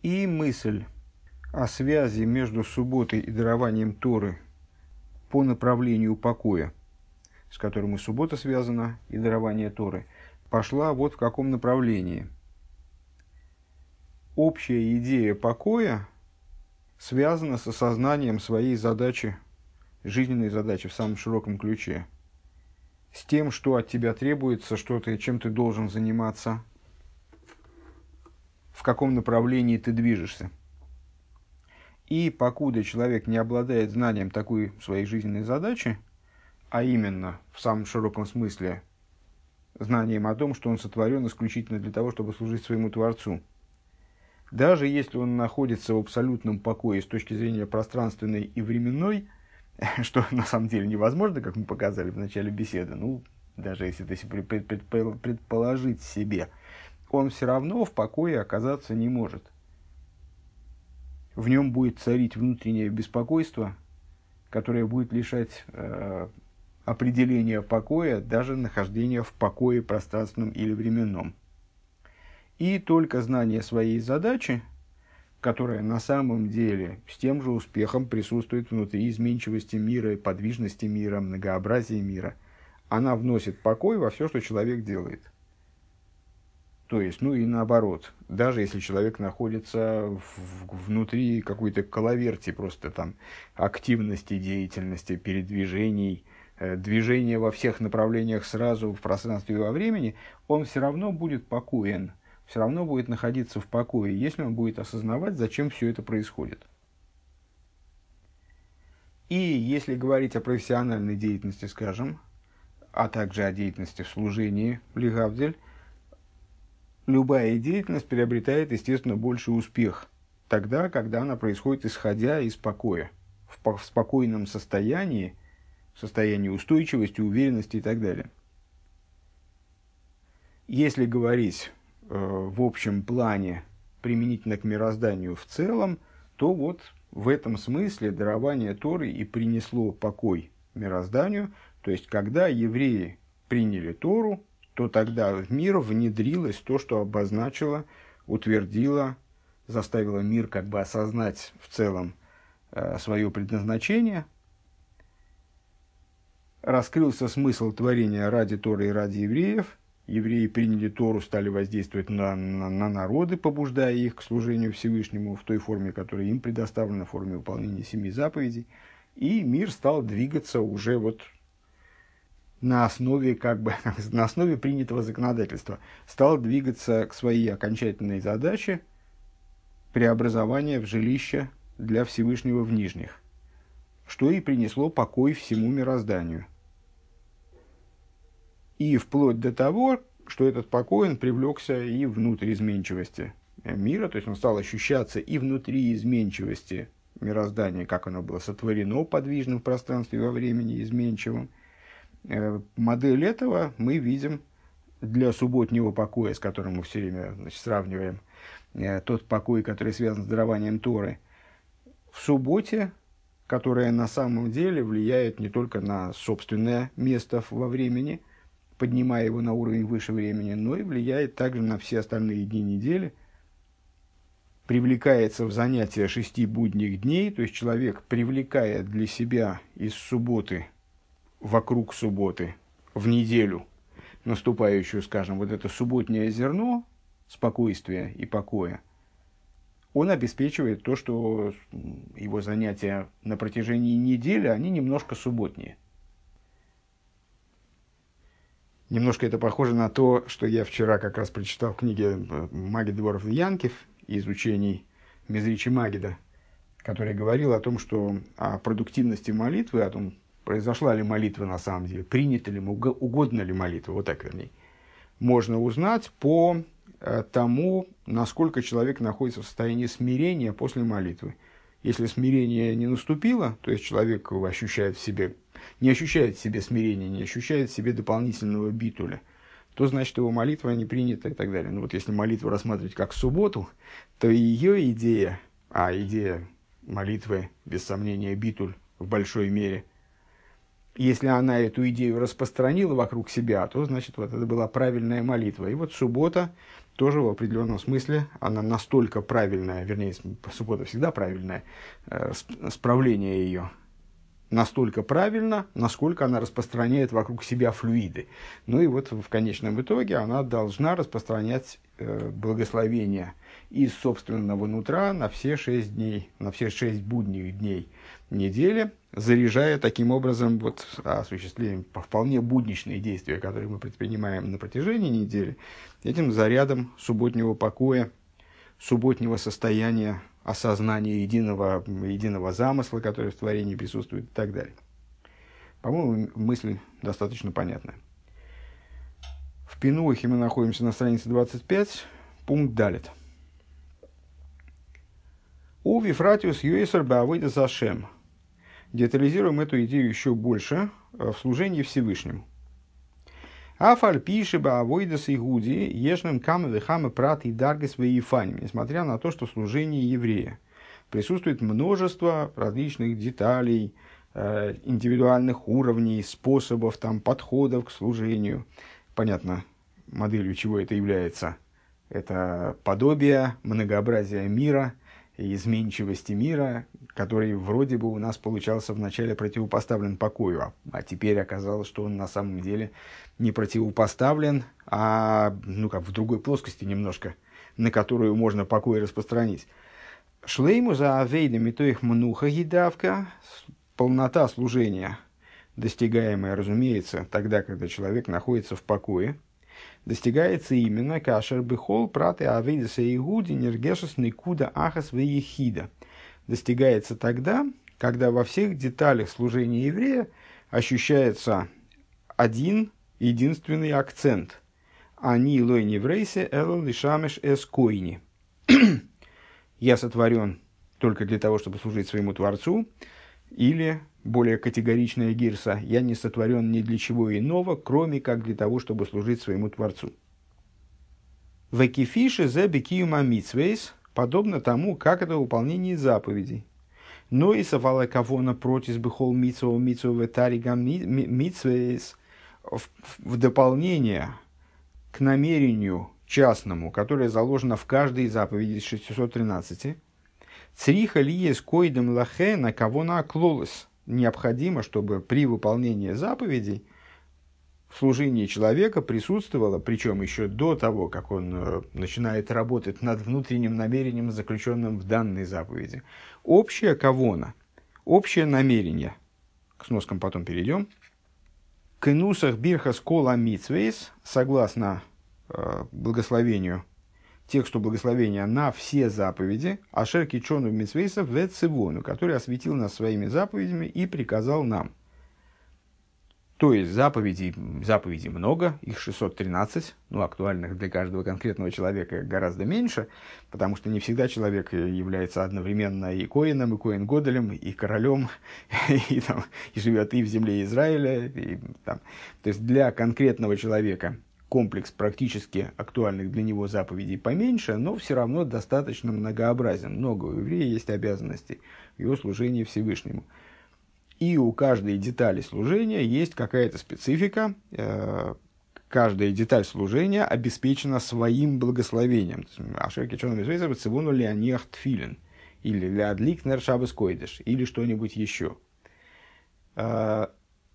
И мысль о связи между субботой и дарованием Торы по направлению покоя, с которым и суббота связана, и дарование Торы, пошла вот в каком направлении. Общая идея покоя связана с осознанием своей задачи, жизненной задачи в самом широком ключе, с тем, что от тебя требуется, чем ты должен заниматься, в каком направлении ты движешься. И покуда человек не обладает знанием такой своей жизненной задачи, а именно в самом широком смысле знанием о том, что он сотворен исключительно для того, чтобы служить своему Творцу, даже если он находится в абсолютном покое с точки зрения пространственной и временной, что на самом деле невозможно, как мы показали в начале беседы, даже если это предположить себе, он все равно в покое оказаться не может. В нем будет царить внутреннее беспокойство, которое будет лишать определения покоя, даже нахождения в покое пространственном или временном. И только знание своей задачи, которая на самом деле с тем же успехом присутствует внутри изменчивости мира, подвижности мира, многообразия мира, она вносит покой во все, что человек делает. То есть, и наоборот, даже если человек находится внутри какой-то коловерти, просто там активности, деятельности, передвижений, движения во всех направлениях сразу в пространстве и во времени, он все равно будет покоен, все равно будет находиться в покое, если он будет осознавать, зачем все это происходит. И если говорить о профессиональной деятельности, скажем, а также о деятельности в служении, лигавдель, любая деятельность приобретает, естественно, больший успех тогда, когда она происходит исходя из покоя, в спокойном состоянии, в состоянии устойчивости, уверенности и так далее. Если говорить в общем плане применительно к мирозданию в целом, то вот в этом смысле дарование Торы и принесло покой мирозданию, то есть когда евреи приняли Тору, то тогда в мир внедрилось то, что обозначило, утвердило, заставило мир как бы осознать в целом свое предназначение. Раскрылся смысл творения ради Торы и ради евреев. Евреи приняли Тору, стали воздействовать на народы, побуждая их к служению Всевышнему в той форме, которая им предоставлена, в форме выполнения 7 заповедей. И мир стал двигаться уже вот на основе принятого законодательства, стал двигаться к своей окончательной задаче преобразования в жилище для Всевышнего в нижних, что и принесло покой всему мирозданию. И вплоть до того, что этот покой он привлекся и внутрь изменчивости мира, то есть он стал ощущаться и внутри изменчивости мироздания, как оно было сотворено подвижным в пространстве и во времени, изменчивым. Модель этого мы видим для субботнего покоя, с которым мы все время сравниваем тот покой, который связан с дарованием Торы. В субботе, которая на самом деле влияет не только на собственное место во времени, поднимая его на уровень выше времени, но и влияет также на все остальные дни недели, привлекается в занятия 6 будних дней, то есть человек привлекает для себя из субботы, вокруг субботы, в неделю, наступающую, скажем, вот это субботнее зерно спокойствия и покоя, он обеспечивает то, что его занятия на протяжении недели, они немножко субботние. Немножко это похоже на то, что я вчера как раз прочитал в книге Магид Дворов и Янкив из учений Мезричи Магида, который говорил о том, что о продуктивности молитвы, о том, произошла ли молитва на самом деле, принята ли, угодна ли молитва, вот так вернее, можно узнать по тому, насколько человек находится в состоянии смирения после молитвы. Если смирение не наступило, то есть человек не ощущает в себе смирения, не ощущает в себе дополнительного битуля, то значит его молитва не принята и так далее. Вот если молитву рассматривать как субботу, то ее идея, а идея молитвы, без сомнения, битуль в большой мере, если она эту идею распространила вокруг себя, то значит вот это была правильная молитва. И вот суббота, тоже в определенном смысле она настолько правильная, вернее, суббота всегда правильная, справление ее настолько правильно, насколько она распространяет вокруг себя флюиды. Ну и вот в конечном итоге она должна распространять благословение из собственного нутра на все 6 дней, на все 6 будних дней недели, заряжая таким образом вот, осуществлением вполне будничные действия, которые мы предпринимаем на протяжении недели, этим зарядом субботнего покоя, субботнего состояния, осознания единого замысла, который в творении присутствует и так далее. По-моему, мысль достаточно понятная. В Пинухе мы находимся на странице 25, пункт далит. У Вифратиус Юэсер Баавойда Зашем. Детализируем эту идею еще больше в служении Всевышнему. Афаль пиши Баавойдас Игуди ешным камы вехамы прат и дарги свои фани. Несмотря на то, что в служении еврея присутствует множество различных деталей, индивидуальных уровней, способов, там, подходов к служению. Понятно, моделью чего это является. Это подобие многообразия мира, изменчивости мира, который вроде бы у нас получался вначале противопоставлен покою, а теперь оказалось, что он на самом деле не противопоставлен, а как в другой плоскости немножко, на которую можно покой распространить. Шлейму за авейдами то их мнуха гидавка, полнота служения, достигаемая, разумеется, тогда, когда человек находится в покое, достигается именно кашер бихол праты авейдаса игуди нергешес никуда ахас веехида. Достигается тогда, когда во всех деталях служения еврея ощущается один единственный акцент. Они лой не врейсе элл лишамеш эскойни. Я сотворен только для того, чтобы служить своему Творцу, или более категоричная гирса, я не сотворен ни для чего иного, кроме как для того, чтобы служить своему Творцу. Векифиши зе бекиюма митсвейс, подобно тому, как это выполнение заповедей. Но и савала кавона протис бехол митсвол митсвол ветарига митсвейс, в дополнение к намерению частному, которое заложено в каждой заповеди из 613, цриха лиес койдем лахе на кавона клолес. Необходимо, чтобы при выполнении заповедей в служении человека присутствовало, причем еще до того, как он начинает работать над внутренним намерением, заключенным в данной заповеди, общая кавона, общее намерение, к сноскам потом перейдем, к инусах бирхас кола митсвейс, согласно благословению, тексту благословения на все заповеди, ашер кичону митсвейса вецивону, который осветил нас своими заповедями и приказал нам. То есть заповедей много, их 613, актуальных для каждого конкретного человека гораздо меньше, потому что не всегда человек является одновременно и коэном, и коэн-годелем, и королем, и живет и в земле Израиля. То есть для конкретного человека комплекс практически актуальных для него заповедей поменьше, но все равно достаточно многообразен. Много у еврея есть обязанностей в его служении Всевышнему. И у каждой детали служения есть какая-то специфика. Каждая деталь служения обеспечена своим благословением. Ашер кичону митсвейса цивону леониах тфилин. Или леадлик нер шабес койдеш. Или что-нибудь еще. Но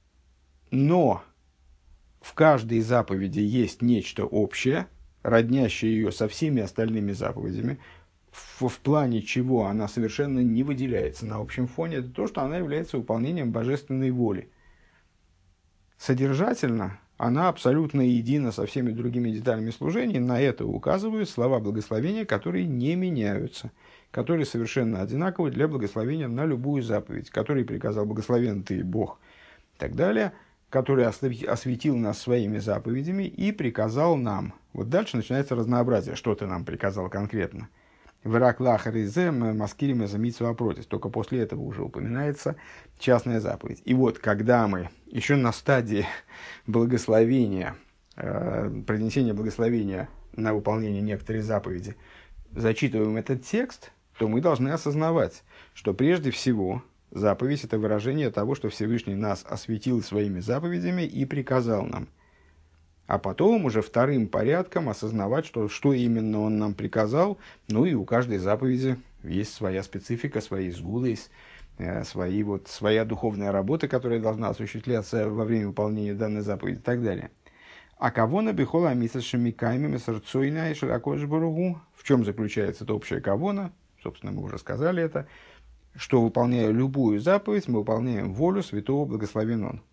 в каждой заповеди есть нечто общее, роднящее ее со всеми остальными заповедями, в плане чего она совершенно не выделяется на общем фоне, это то, что она является выполнением божественной воли. Содержательно она абсолютно едина со всеми другими деталями служения, на это указывают слова благословения, которые не меняются, которые совершенно одинаковы для благословения на любую заповедь, который приказал благословен ты, Бог, и так далее, который осветил нас своими заповедями и приказал нам. Вот дальше начинается разнообразие, что ты нам приказал конкретно. Только после этого уже упоминается частная заповедь. И вот, когда мы еще на стадии благословения, произнесения благословения на выполнение некоторой заповеди, зачитываем этот текст, то мы должны осознавать, что прежде всего заповедь – это выражение того, что Всевышний нас осветил своими заповедями и приказал нам. а потом уже вторым порядком осознавать, что именно он нам приказал. Ну и у каждой заповеди есть своя специфика, свои сгулы, своя духовная работа, которая должна осуществляться во время выполнения данной заповеди и так далее. А кавона бихола амисашами каймами сарцойна и широкош баругу. В чем заключается эта общая кавона? Собственно, мы уже сказали это, что, выполняя любую заповедь, мы выполняем волю святого благословен он.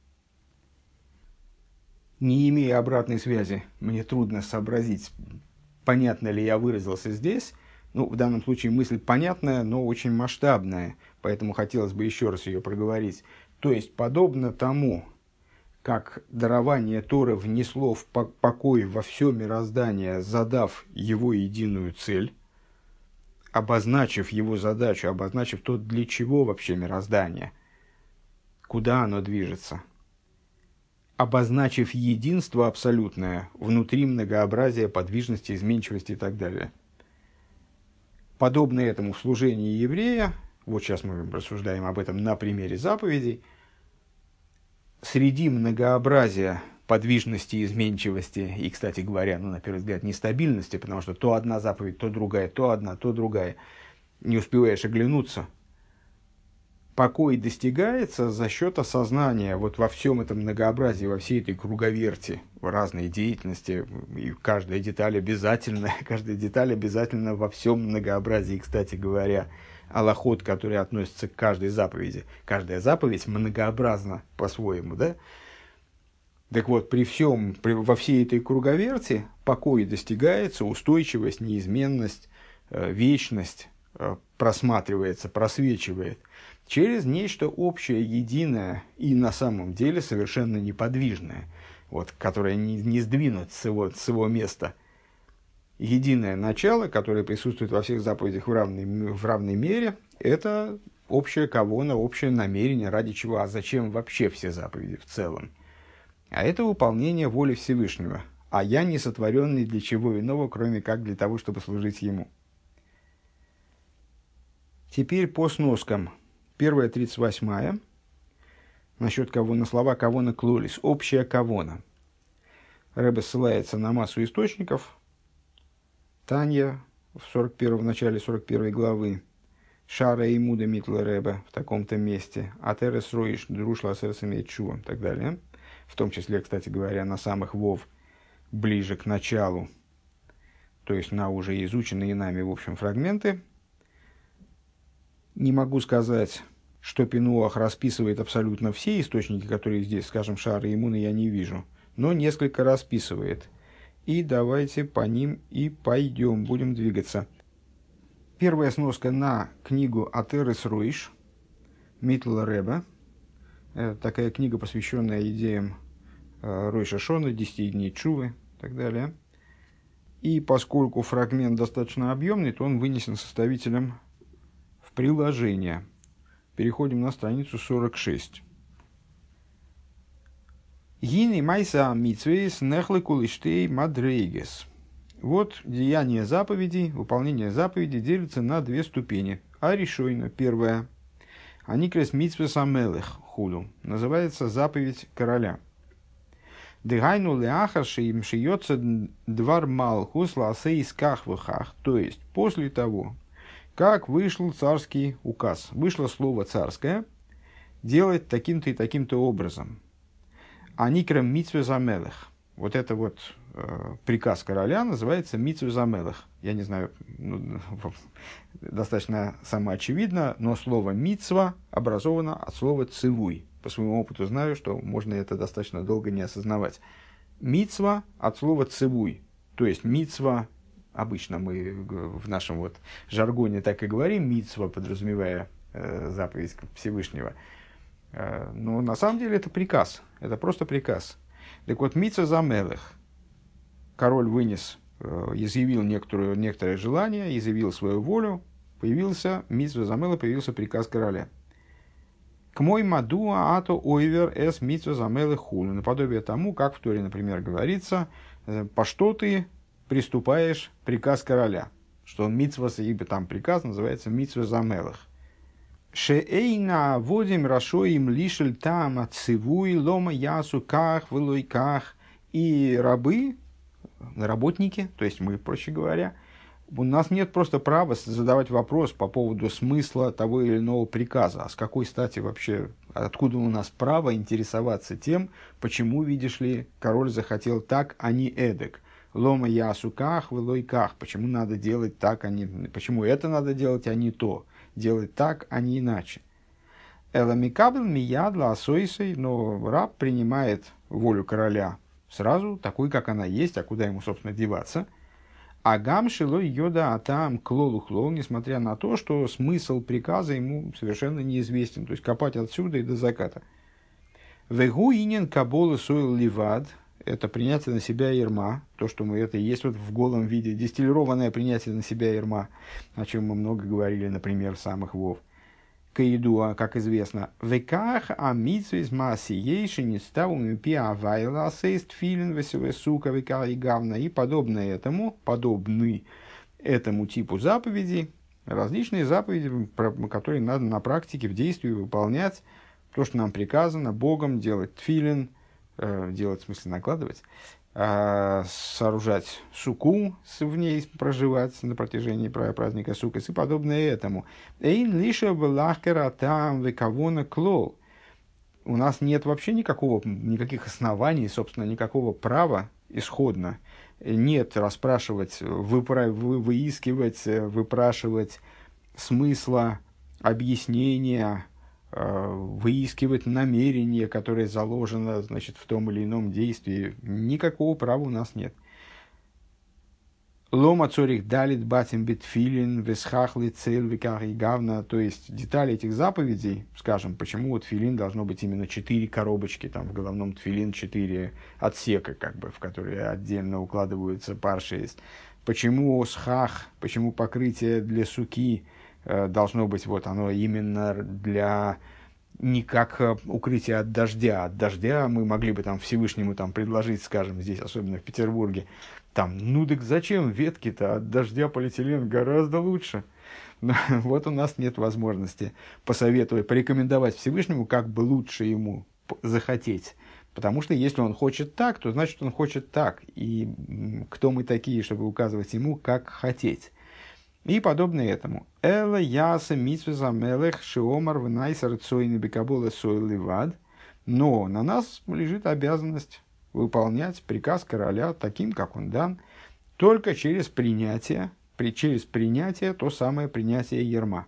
Не имея обратной связи, мне трудно сообразить, понятно ли я выразился здесь. Ну, в данном случае мысль понятная, но очень масштабная, поэтому хотелось бы еще раз ее проговорить. То есть, подобно тому, как дарование Торы внесло в покой во все мироздание, задав его единую цель, обозначив его задачу, обозначив то, для чего вообще мироздание, куда оно движется, обозначив единство абсолютное внутри многообразия, подвижности, изменчивости и так далее. Подобно этому в служении еврея, вот сейчас мы рассуждаем об этом на примере заповедей, среди многообразия подвижности, изменчивости и, кстати говоря, на первый взгляд, нестабильности, потому что то одна заповедь, то другая, то одна, то другая, не успеваешь оглянуться, покой достигается за счет осознания вот во всем этом многообразии, во всей этой круговерти, в разной деятельности, и каждая деталь обязательно во всем многообразии, кстати говоря, алахот, который относится к каждой заповеди. Каждая заповедь многообразна по-своему, да? Так вот, во всей этой круговерти покой достигается, устойчивость, неизменность, вечность просматривается, просвечивает через нечто общее, единое и на самом деле совершенно неподвижное, вот, которое не сдвинуть с его места. Единое начало, которое присутствует во всех заповедях в равной мере, это общая кавона, общее намерение, ради чего, а зачем вообще все заповеди в целом. А это выполнение воли Всевышнего. А я не сотворенный для чего иного, кроме как для того, чтобы служить Ему. Теперь по сноскам. Первая 38-я. Насчет кавона, слова кавона клолис. Общая кавона. Ребе ссылается на массу источников. Танья в начале 41 главы. Шара и Муда Митла Ребе в таком-то месте. Атерес Роиш, Друшла Асерес имеет Чува и так далее. В том числе, кстати говоря, на самых вов ближе к началу. То есть на уже изученные нами, в общем, фрагменты. Не могу сказать, что Пинуах расписывает абсолютно все источники, которые здесь, скажем, Шара и Муна я не вижу. Но несколько расписывает. И давайте по ним и пойдем, будем двигаться. Первая сноска на книгу Атерес Роиш, Митла Ребе. Такая книга, посвященная идеям Ройша Шона, 10 дней Чувы и так далее. И поскольку фрагмент достаточно объемный, то он вынесен составителем в приложение. Переходим на страницу 46. Гини майса митцвейс нехлы кулиштей мадрейгес. Вот деяние заповедей, выполнение заповедей делится на две ступени. А решойно, первая. Аникрес митцвес амелех худу. Называется заповедь короля. Дегайну леахаши им шьется двар малхус ласей скахвахах. То есть, после того, как вышел царский указ, вышло слово царское, делать таким-то и таким-то образом. Аникрем митцвес амелех. Вот это вот приказ короля называется митцвес амелех. Я не знаю, достаточно самоочевидно, но слово митцва образовано от слова цивуй. По своему опыту знаю, что можно это достаточно долго не осознавать. Митцва от слова цивуй. То есть митцва, обычно мы в нашем вот жаргоне так и говорим, митцва, подразумевая заповедь Всевышнего. Но на самом деле это приказ. Это просто приказ. Так вот, митцва замелех. Король вынес, изъявил некоторое желание, изъявил свою волю, появился митцва замелех, появился приказ короля. К мой мадуа ато ойвер эс митцва замелех хулу. Наподобие тому, как в Торе, например, говорится, по что ты приступаешь приказ короля. Что он митцва, ибо там приказ называется митцва замелех. Шеэйна водим рашоим лишель там отцевуй лома ясу ках вылой ках И рабы, работники, то есть мы, проще говоря, у нас нет просто права задавать вопрос по поводу смысла того или иного приказа. А с какой стати вообще, откуда у нас право интересоваться тем, почему, видишь ли, король захотел так, а не эдак? Лома ясуках, вылойках. Почему надо делать так, а не... Почему это надо делать, а не то? Делать так, а не иначе. Эламикабл миядла асойсой, но раб принимает волю короля сразу, такой, как она есть, а куда ему, собственно, деваться. А гам шилой йода атам клолухло, несмотря на то, что смысл приказа ему совершенно неизвестен. То есть копать отсюда и до заката. Вегу инин кабола сойл ливад. Это принятие на себя ерма. То, что мы это и есть вот в голом виде. Дистиллированное принятие на себя ерма. О чем мы много говорили, например, в самых вов. Каидуа, как известно, веках амитсвис массиейши не ставим пи авайла сейст филин весука века и гавна. И подобны этому типу заповедей, различные заповеди, которые надо на практике, в действии выполнять. То, что нам приказано Богом делать тфилин, делать, в смысле накладывать, сооружать суку, в ней проживать на протяжении праздника Суккот и подобное этому. Эйн лиша влахкера там вековона клол. У нас нет вообще никаких оснований, собственно, никакого права исходно. Нет расспрашивать, выискивать, выпрашивать смысла, объяснения, выискивать намерение, которое заложено, значит, в том или ином действии. Никакого права у нас нет. Лома цорих далит батим битфилин весхахли цель веках и гавна. То есть детали этих заповедей, скажем, почему вот тфилин должно быть именно 4 коробочки, там в головном тфилин 4 отсека, как бы, в которые отдельно укладываются паршейс. Почему схах, почему покрытие для суки должно быть, вот оно именно для не как укрытие от дождя. От дождя мы могли бы там Всевышнему там предложить, скажем, здесь, особенно в Петербурге, там, ну так зачем ветки-то, от дождя полиэтилен гораздо лучше. Но вот у нас нет возможности посоветовать, порекомендовать Всевышнему, как бы лучше ему захотеть. Потому что если он хочет так, то значит он хочет так. И кто мы такие, чтобы указывать ему, как хотеть. И подобное этому. Эла яса митсвеза мелех шиомар внайсар цойны бекабола сойливад. Но на нас лежит обязанность выполнять приказ короля таким, как он дан, только через принятие, то самое принятие ерма.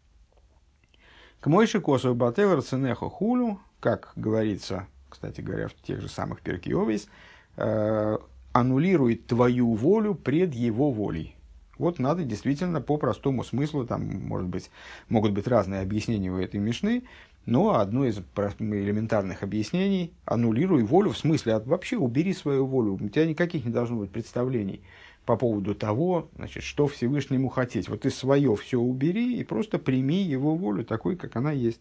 К мойши косу бателер ценехо хулю, как говорится, кстати говоря, в тех же самых Перкей Овейс, аннулирует твою волю пред его волей. Вот надо действительно по простому смыслу, там, могут быть разные объяснения у этой мишны, но одно из элементарных объяснений – аннулируй волю, в смысле, вообще убери свою волю, у тебя никаких не должно быть представлений по поводу того, значит, что Всевышнему хотеть. Вот ты свое все убери и просто прими его волю такой, как она есть.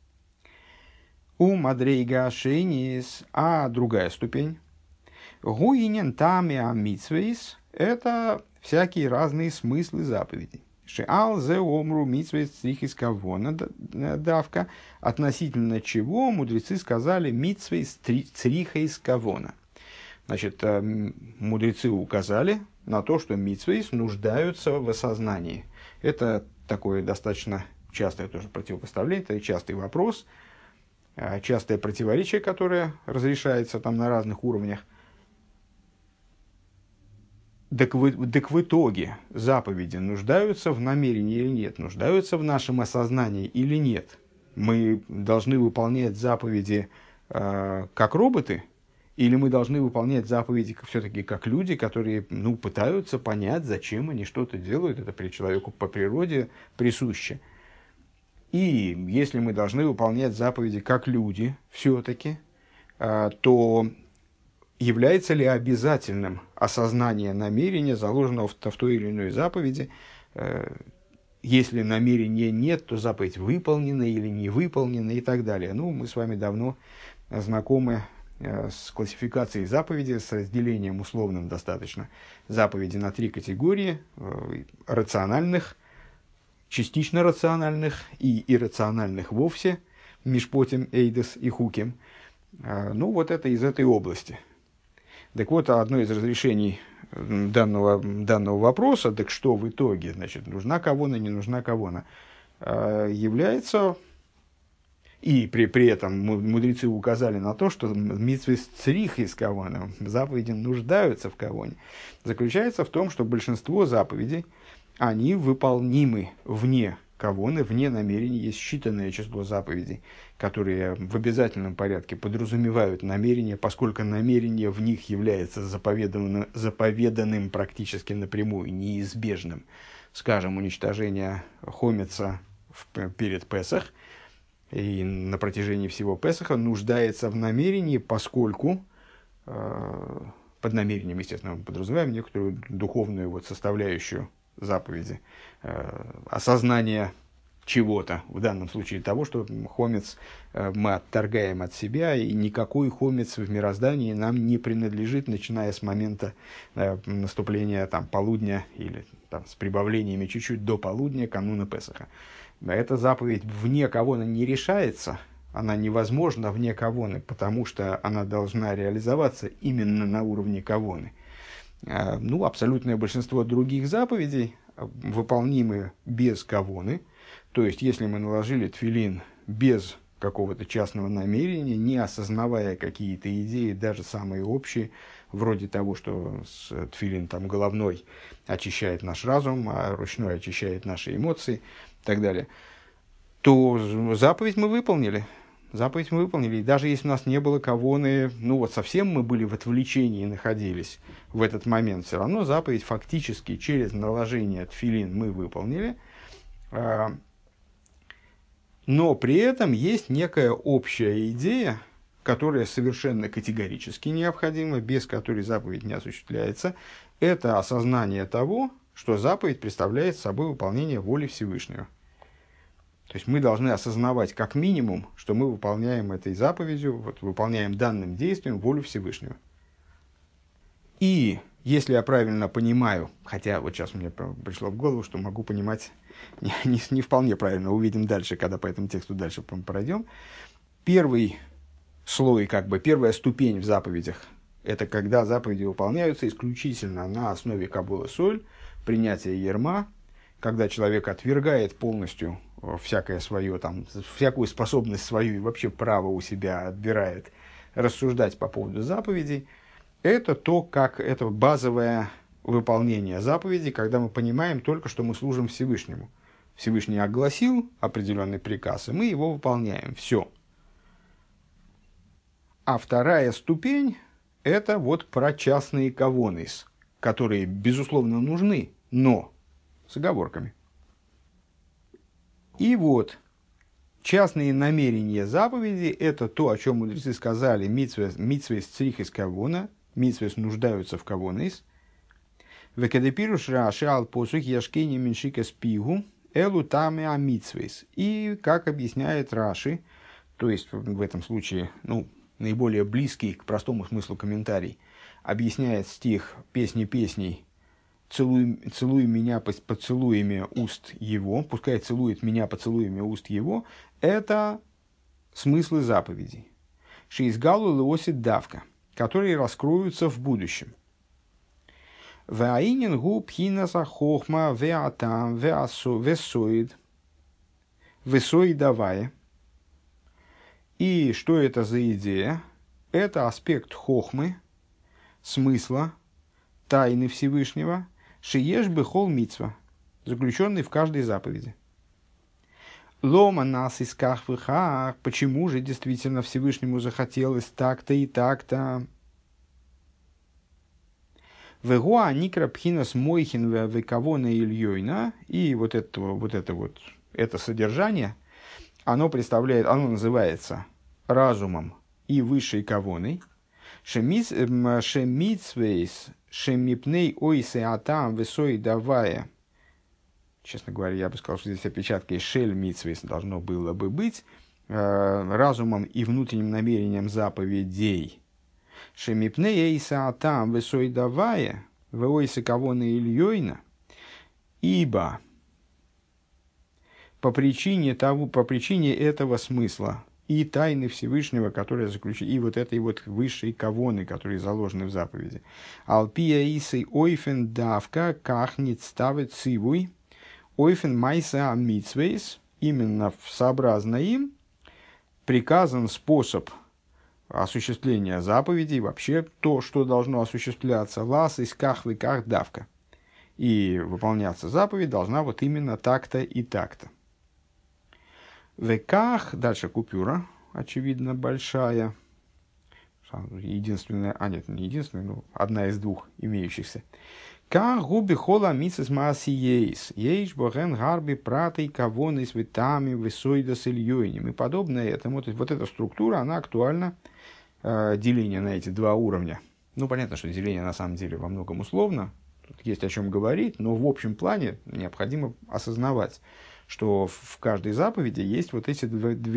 У мадрейга шейнис, а другая ступень – гуинен тами амитсвейс – это всякие разные смыслы заповедей. Шеал зе омру митсвейс црихис кавона давка, относительно чего мудрецы сказали митсвейс црихис кавона. Значит, мудрецы указали на то, что митсвейс нуждаются в осознании. Это такое достаточно частое тоже противопоставление, это частый вопрос, частое противоречие, которое разрешается там на разных уровнях. Так в итоге заповеди нуждаются в намерении или нет? Нуждаются в нашем осознании или нет? Мы должны выполнять заповеди как роботы? Или мы должны выполнять заповеди все-таки как люди, которые пытаются понять, зачем они что-то делают? Это при человеку по природе присуще. И если мы должны выполнять заповеди как люди все-таки, то является ли обязательным осознание намерения, заложенного в той или иной заповеди? Если намерения нет, то заповедь выполнена или не выполнена и так далее. Мы с вами давно знакомы с классификацией заповедей, с разделением условным достаточно заповеди на 3 категории: рациональных, частично рациональных и иррациональных вовсе, мишпотим, эйдес и хуким. Вот это из этой области. Так вот, одно из разрешений данного вопроса, так что в итоге, значит, нужна кавона, не нужна кавона, является, и при этом мудрецы указали на то, что мицвес црих из кавона, заповеди нуждаются в кавоне, заключается в том, что большинство заповедей, они выполнимы вне кавоны, вне намерений. Есть считанное число заповедей, которые в обязательном порядке подразумевают намерение, поскольку намерение в них является заповеданным практически напрямую, неизбежным. Скажем, уничтожение хомеца перед Песах и на протяжении всего Песаха нуждается в намерении, поскольку под намерением, естественно, мы подразумеваем некоторую духовную вот составляющую заповеди, осознание чего-то, в данном случае того, что хомец мы отторгаем от себя, и никакой хомец в мироздании нам не принадлежит, начиная с момента наступления полудня или с прибавлениями чуть-чуть до полудня кануна Песаха. Эта заповедь вне кавоны не решается, она невозможна вне кавоны, потому что она должна реализоваться именно на уровне кавоны. Абсолютное большинство других заповедей выполнимы без кавоны. То есть, если мы наложили тфилин без какого-то частного намерения, не осознавая какие-то идеи, даже самые общие, вроде того, что тфилин головной очищает наш разум, а ручной очищает наши эмоции и так далее, то заповедь мы выполнили. Заповедь мы выполнили. И даже если у нас не было кавоны, совсем мы были в отвлечении, находились в этот момент, все равно заповедь фактически через наложение тфилин мы выполнили. Но при этом есть некая общая идея, которая совершенно категорически необходима, без которой заповедь не осуществляется. Это осознание того, что заповедь представляет собой выполнение воли Всевышнего. То есть мы должны осознавать как минимум, что мы выполняем этой заповедью, выполняем данным действием волю Всевышнего. И если я правильно понимаю, хотя вот сейчас мне пришло в голову, что могу понимать не вполне правильно, увидим дальше, когда по этому тексту дальше пройдем. Первый слой, первая ступень в заповедях, это когда заповеди выполняются исключительно на основе кабола соль, принятия ерма, когда человек отвергает полностью всякое свое, всякую способность свою и вообще право у себя отбирает рассуждать по поводу заповедей. Это это базовое выполнение заповедей, когда мы понимаем только, что мы служим Всевышнему. Всевышний огласил определенный приказ, и мы его выполняем. Все. А вторая ступень – это про частные кавонис, которые, безусловно, нужны, но с оговорками. И частные намерения заповеди – это то, о чем мудрецы сказали, митцвес црих из кавона, митцвес нуждаются в кавонис. Векадепируш раши ал посух яшкени меншика спигу элу таме а митцвес. И, как объясняет Раши, то есть в этом случае наиболее близкий к простому смыслу комментарий, объясняет стих «Песни песней», «Целуй меня поцелуями уст его», пускай целует меня поцелуями уст его, это смыслы заповедей. Шиизгалу леосит давка, которые раскроются в будущем. Ваинин гу пхинаса хохма веатам весоид давая. И что это за идея? Это аспект хохмы, смысла, тайны Всевышнего, шиеш бехол мицва, заключенный в каждой заповеди. Лома нас исках вихах, почему же действительно Всевышнему захотелось так-то и так-то? Вегуа никра пхинас мойхин векавона ильёйна, и это содержание, оно называется разумом и высшей кавоной, шемицвейс шемипней ойсе атам весой давая. Честно говоря, я бы сказал, что здесь опечаткой шель мицвейс должно было бы быть разумом и внутренним намерением заповедей. Шемипней ойсе атам весой давая войсе кавона ильёйна, ибо по причине этого смысла и тайны Всевышнего, которые заключены, и вот этой вот высшей кавоны, которые заложены в заповеди. Алпия исей ойфен давка кахнит ставит цивуй ойфен майса митсвейс, именно сообразно им приказан способ осуществления заповедей, вообще то, что должно осуществляться, лас из кахвы ках давка. И выполняться заповедь должна вот именно так-то и так-то. Веках, дальше купюра, очевидно, большая. Единственная, нет, не единственная, но одна из двух имеющихся. Ках губи хола мисс маси ейс. Ейш боген гарби пратой кавоны с витами высойда с ильёйнем. И подобное этому. То есть, вот эта структура, она актуальна. Деление на эти два уровня. Ну, понятно, что деление на самом деле во многом условно. Тут есть о чем говорить, но в общем плане необходимо осознавать, что в каждой заповеди есть вот эти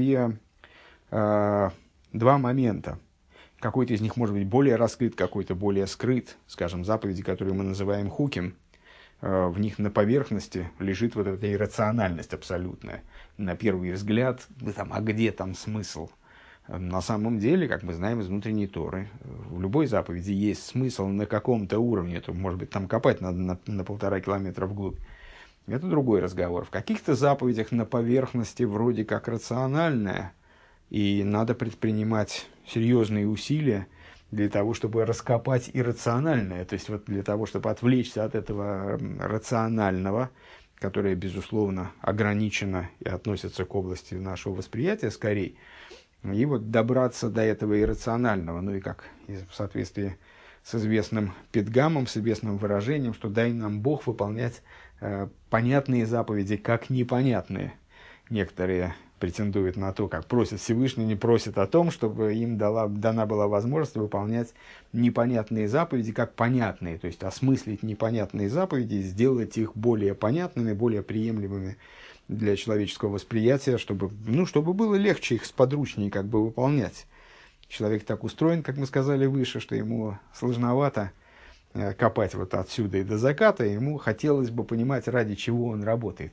два момента. Какой-то из них может быть более раскрыт, какой-то более скрыт. Скажем, заповеди, которые мы называем хуким, в них на поверхности лежит вот эта иррациональность абсолютная. На первый взгляд, а где там смысл? На самом деле, как мы знаем из внутренней Торы, в любой заповеди есть смысл на каком-то уровне. То, может быть, там копать надо на 1,5 километра вглубь. Это другой разговор. В каких-то заповедях на поверхности вроде как рациональное, и надо предпринимать серьезные усилия для того, чтобы раскопать иррациональное. То есть, вот для того, чтобы отвлечься от этого рационального, которое, безусловно, ограничено и относится к области нашего восприятия скорее, и вот добраться до этого иррационального, ну и как в соответствии с известным петгамом, с известным выражением, что дай нам Бог выполнять понятные заповеди как непонятные. Некоторые претендуют на то, как просят Всевышний, не просят о том, чтобы им дана была возможность выполнять непонятные заповеди как понятные, то есть осмыслить непонятные заповеди, сделать их более понятными, более приемлемыми для человеческого восприятия, чтобы было легче их сподручнее как бы выполнять. Человек так устроен, как мы сказали выше, что ему сложновато копать вот отсюда и до заката, ему хотелось бы понимать, ради чего он работает.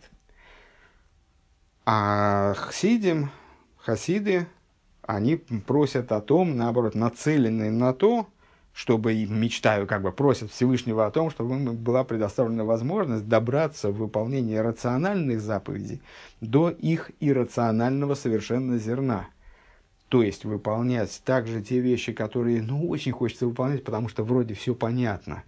А хасиды, они просят о том, наоборот, нацеленные на то, чтобы, мечтаю, как бы просят Всевышнего о том, чтобы им была предоставлена возможность добраться в выполнении рациональных заповедей до их иррационального совершенно зерна. То есть выполнять также те вещи, которые очень хочется выполнять, потому что вроде все понятно.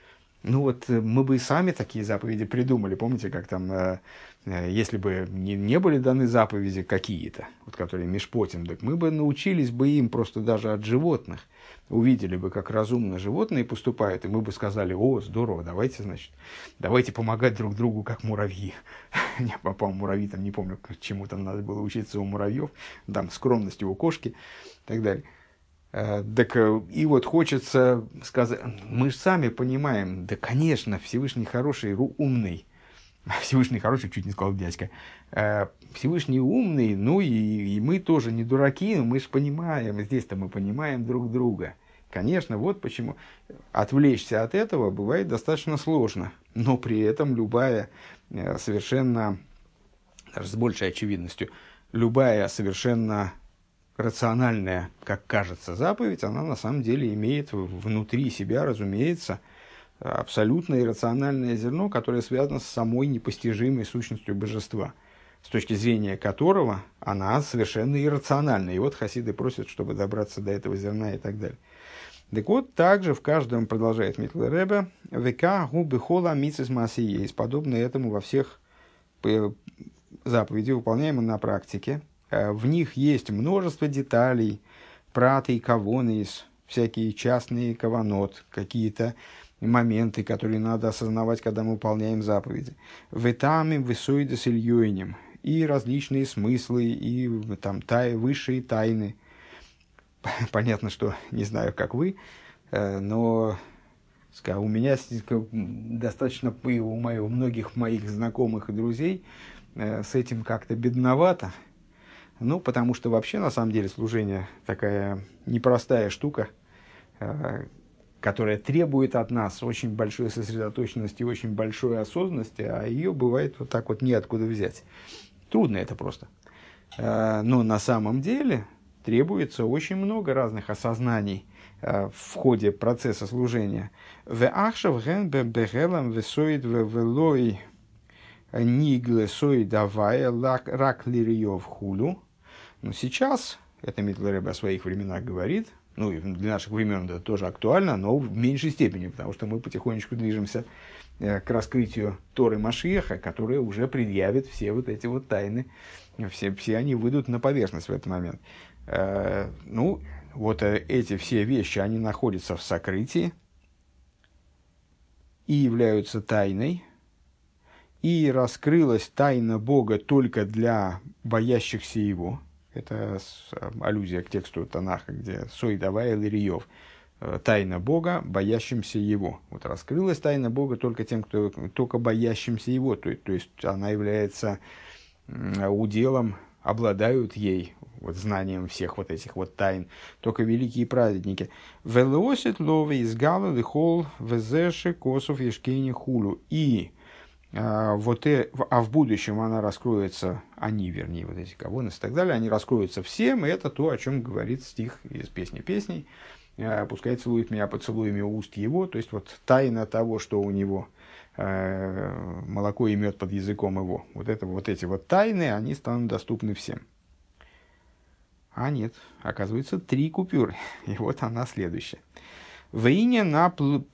Мы бы и сами такие заповеди придумали. Помните, как там, если бы не были даны заповеди какие-то, вот, которые мишпотим, так мы бы научились бы им просто даже от животных. Увидели бы, как разумно животные поступают, и мы бы сказали: о, здорово, давайте помогать друг другу, как муравьи. Я попал муравьи, не помню, чему там надо было учиться у муравьев, там скромности у кошки и так далее. Так и вот хочется сказать, мы же сами понимаем, да, конечно, Всевышний хороший, умный. Всевышний хороший, чуть не сказал дядька. Всевышний умный, и мы тоже не дураки, мы же понимаем, здесь-то мы понимаем друг друга. Конечно, вот почему отвлечься от этого бывает достаточно сложно, но при этом любая совершенно, даже с большей очевидностью, любая совершенно рациональная, как кажется, заповедь, она на самом деле имеет внутри себя, разумеется, абсолютно иррациональное зерно, которое связано с самой непостижимой сущностью божества, с точки зрения которого она совершенно иррациональна. И вот хасиды просят, чтобы добраться до этого зерна и так далее. Так вот, также в каждом, продолжает Миттл Ребе, «Века губы хола мицис масиес», подобно этому во всех заповедях, выполняемых на практике. В них есть множество деталей, праты и кавонис, всякие частные каванот, какие-то моменты, которые надо осознавать, когда мы выполняем заповеди. «Ветамим высойда с ильёйнем», и различные смыслы, и там высшие тайны. Понятно, что не знаю, как вы, но у меня достаточно, у многих моих знакомых и друзей с этим как-то бедновато. Потому что вообще, на самом деле, служение такая непростая штука, которая требует от нас очень большой сосредоточенности, очень большой осознанности, а ее бывает вот так вот неоткуда взять. Трудно это просто. Но на самом деле требуется очень много разных осознаний в ходе процесса служения. Но сейчас, это Миттл Ребе о своих временах говорит, ну и для наших времен это тоже актуально, но в меньшей степени, потому что мы потихонечку движемся к раскрытию Торы Машиаха, которая уже предъявит все вот эти вот тайны, все они выйдут на поверхность в этот момент. Ну, вот эти все вещи, они находятся в сокрытии и являются тайной, и раскрылась тайна Бога только для боящихся Его. Это аллюзия к тексту Танаха, где «Сой давай Элириев». Тайна Бога, боящимся Его. Вот раскрылась тайна Бога только тем, кто только боящимся Его. То есть она является уделом, обладают ей, вот знанием всех вот этих вот тайн, только великие праведники. «Велосит лове из гала лихол везеши косов ешкейни хулу». И а в будущем она раскроется, они, вернее, вот эти кавонос и так далее, они раскроются всем, и это то, о чем говорит стих из «Песни песней». «Пускай целует меня поцелуями уст его», то есть вот тайна того, что у него молоко и мед под языком его. Вот эти вот тайны, они станут доступны всем. А нет, оказывается, 3 купюры. И вот она следующая. «Вейне на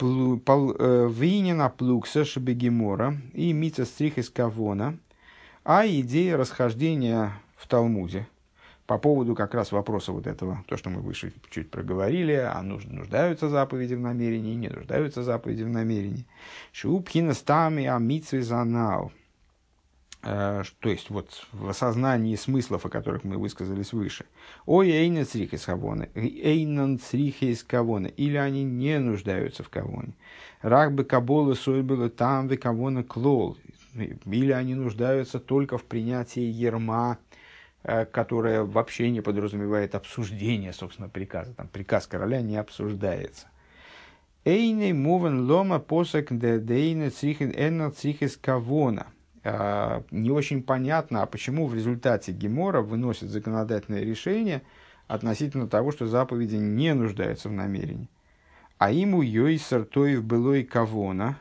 плукса шебегемора и мица стрих из кавона», а идея расхождения в Талмуде по поводу как раз вопроса вот этого, то, что мы выше чуть проговорили, а нуждаются заповеди в намерении, не нуждаются заповеди в намерении. «Шупхина стами а митцве занал». То есть, вот в осознании смыслов, о которых мы высказались выше. «Ой, эйнан црих из кавона», «эйнан црих из кавона», или они не нуждаются в кавоне. «Рах бы кабола соль было там, вы кавона клол», или они нуждаются только в принятии ерма, которое вообще не подразумевает обсуждение, собственно, приказа. Там приказ короля не обсуждается. «Эйней мувен лома посек дейна црих из кавона». Не очень понятно, а почему в результате Гемора выносит законодательное решение относительно того, что заповеди не нуждаются в намерении. А ему йойсер тоев былой кавона,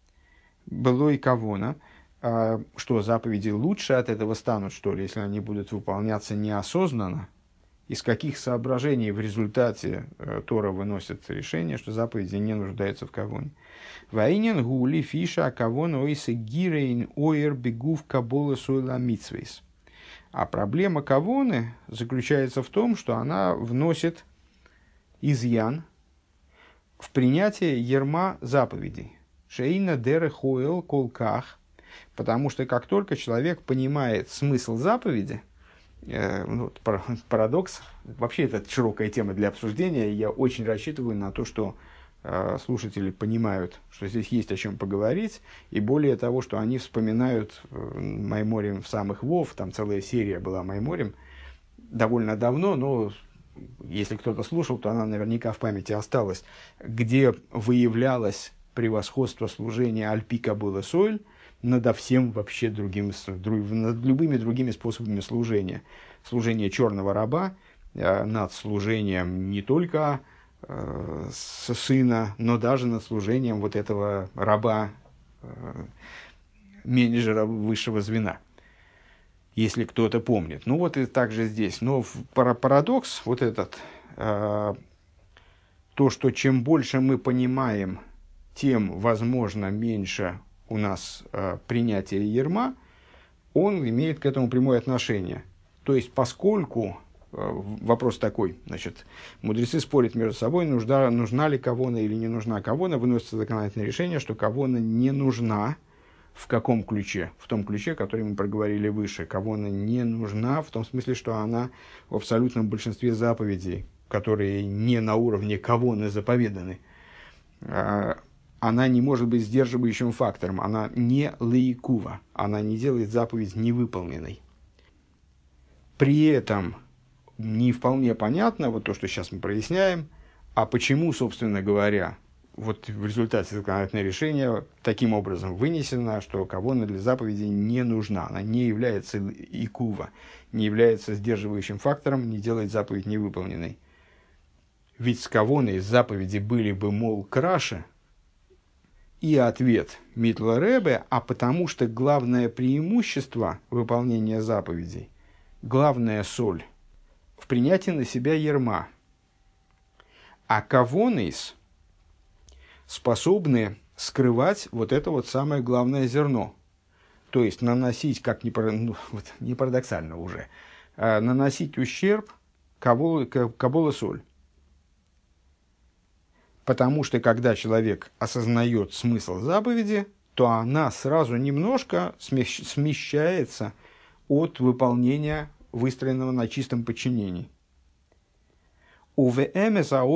что заповеди лучше от этого станут, что ли, если они будут выполняться неосознанно. Из каких соображений в результате Тора выносит решение, что заповеди не нуждаются в кавоне. Ваинен гули фиша кавон ойсе гирейн ойер бегув кабола сойла митсвейс. А проблема кавоны заключается в том, что она вносит изъян в принятие ерма заповедей. Шейна дере хоэл колках. Потому что как только человек понимает смысл заповеди, парадокс, вообще это широкая тема для обсуждения, я очень рассчитываю на то, что слушатели понимают, что здесь есть о чем поговорить, и более того, что они вспоминают Майморим в самых Вов, там целая серия была Майморим, довольно давно, но если кто-то слушал, то она наверняка в памяти осталась, где выявлялось превосходство служения Альпика было Сойль над всем вообще над любыми другими способами служения. Служение черного раба над служением не только сына, но даже над служением вот этого раба, менеджера высшего звена, если кто-то помнит. Ну вот и так же здесь. Но парадокс вот этот, то, что чем больше мы понимаем, тем, возможно, меньше у нас принятия ерма, он имеет к этому прямое отношение. То есть, поскольку вопрос такой, значит, мудрецы спорят между собой, нужна ли кавона или не нужна кавона, выносится законодательное решение, что кавона не нужна. В каком ключе? В том ключе, который мы проговорили выше. Кавона не нужна в том смысле, что она в абсолютном большинстве заповедей, которые не на уровне кавоны заповеданы, она не может быть сдерживающим фактором, она не лейкува, она не делает заповедь невыполненной. При этом не вполне понятно, вот то, что сейчас мы проясняем, а почему, собственно говоря, вот в результате законодательного решения таким образом вынесено, что кавона для заповеди не нужна. Она не является икува, не является сдерживающим фактором, не делает заповедь невыполненной. Ведь с кавоной заповеди были бы, мол, краше. И ответ Митла Ребе, а потому что главное преимущество выполнения заповедей, главная соль в принятии на себя ярма. А кавонейс способны скрывать вот это вот самое главное зерно. То есть наносить, как не парадоксально уже, наносить ущерб кабола соль. Потому что когда человек осознает смысл заповеди, то она сразу немножко смещается от выполнения выстроенного на чистом подчинении. А